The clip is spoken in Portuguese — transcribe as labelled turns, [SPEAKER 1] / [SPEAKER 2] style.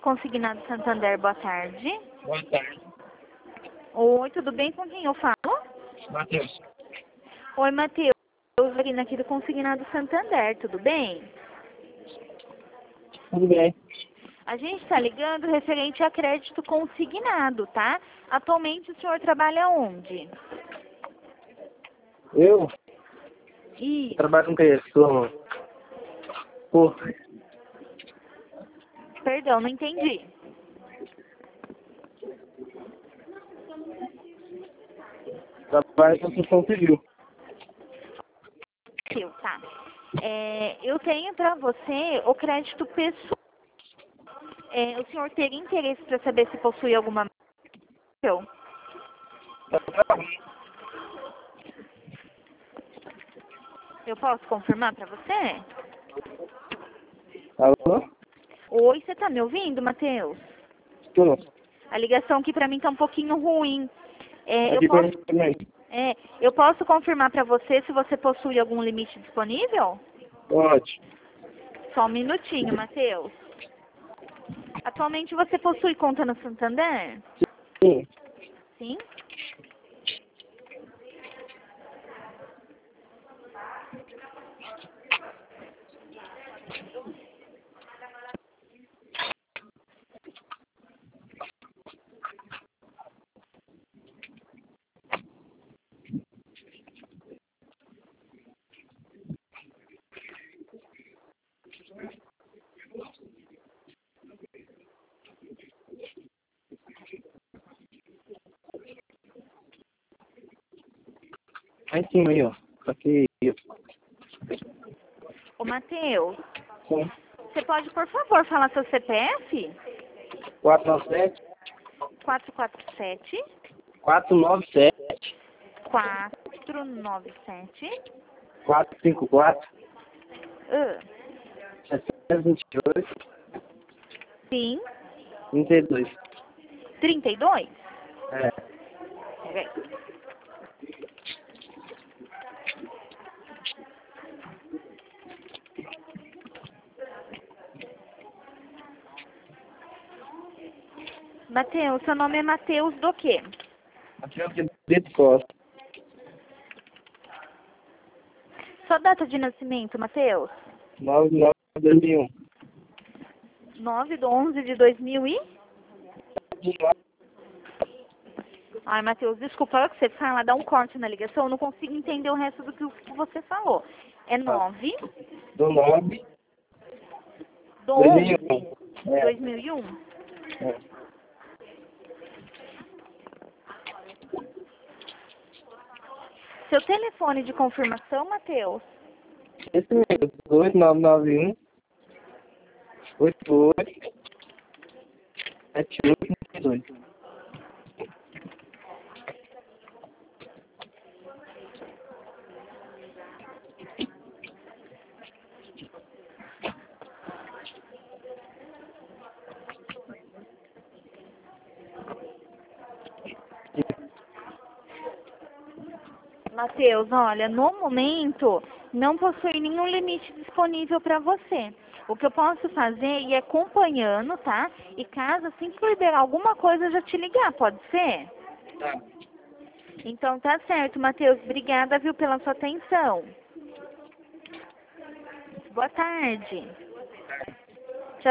[SPEAKER 1] Consignado Santander, boa tarde.
[SPEAKER 2] Boa tarde.
[SPEAKER 1] Oi, tudo bem? Com quem eu falo?
[SPEAKER 2] Matheus.
[SPEAKER 1] Oi, Matheus. Marina aqui do Consignado Santander, tudo bem?
[SPEAKER 2] Tudo bem.
[SPEAKER 1] A gente está ligando referente a crédito consignado, tá? Atualmente o senhor trabalha onde?
[SPEAKER 2] Eu
[SPEAKER 1] Isso.
[SPEAKER 2] trabalho com questão. Pô,
[SPEAKER 1] Perdão, não entendi.
[SPEAKER 2] trabalho com construção civil.
[SPEAKER 1] Tá. Eu tenho para você o crédito pessoal. O senhor teria interesse para saber se possui alguma... Eu posso confirmar para você?
[SPEAKER 2] Alô?
[SPEAKER 1] Oi, você tá me ouvindo, Matheus?
[SPEAKER 2] Tô.
[SPEAKER 1] A ligação aqui para mim tá um pouquinho ruim.
[SPEAKER 2] Aqui pra mim também.
[SPEAKER 1] Eu posso confirmar para você se você possui algum limite disponível?
[SPEAKER 2] Pode.
[SPEAKER 1] Só um minutinho, Matheus. Atualmente você possui conta no Santander?
[SPEAKER 2] Sim.
[SPEAKER 1] Sim?
[SPEAKER 2] Lá em cima aí, ó. Aqui.
[SPEAKER 1] Ô, Matheus,
[SPEAKER 2] Sim.
[SPEAKER 1] você pode, por favor, falar seu CPF?
[SPEAKER 2] 497
[SPEAKER 1] 447
[SPEAKER 2] 497
[SPEAKER 1] 497
[SPEAKER 2] 454
[SPEAKER 1] ah,
[SPEAKER 2] 728
[SPEAKER 1] sim,
[SPEAKER 2] 32.
[SPEAKER 1] 32?
[SPEAKER 2] É.
[SPEAKER 1] Peraí. Matheus, seu nome é Matheus do quê?
[SPEAKER 2] Aqui é o Pedro Costa.
[SPEAKER 1] Sua data de nascimento, Matheus?
[SPEAKER 2] 99 2001.
[SPEAKER 1] 9/11 de 2000 e... Ai, Matheus, desculpa, a hora que você fala, dá um corte na ligação, eu não consigo entender o resto do que você falou. É 9
[SPEAKER 2] Do 9
[SPEAKER 1] do 11
[SPEAKER 2] 2001. É.
[SPEAKER 1] 2001.
[SPEAKER 2] É.
[SPEAKER 1] Seu telefone de confirmação, Matheus?
[SPEAKER 2] Esse mesmo. 2991 88 78 32.
[SPEAKER 1] Matheus, olha, no momento não possui nenhum limite disponível para você. O que eu posso fazer é ir acompanhando, tá? E caso assim que eu liberar alguma coisa, eu já te ligar, pode ser?
[SPEAKER 2] Tá.
[SPEAKER 1] Então tá certo, Matheus. Obrigada, viu, pela sua atenção. Boa tarde.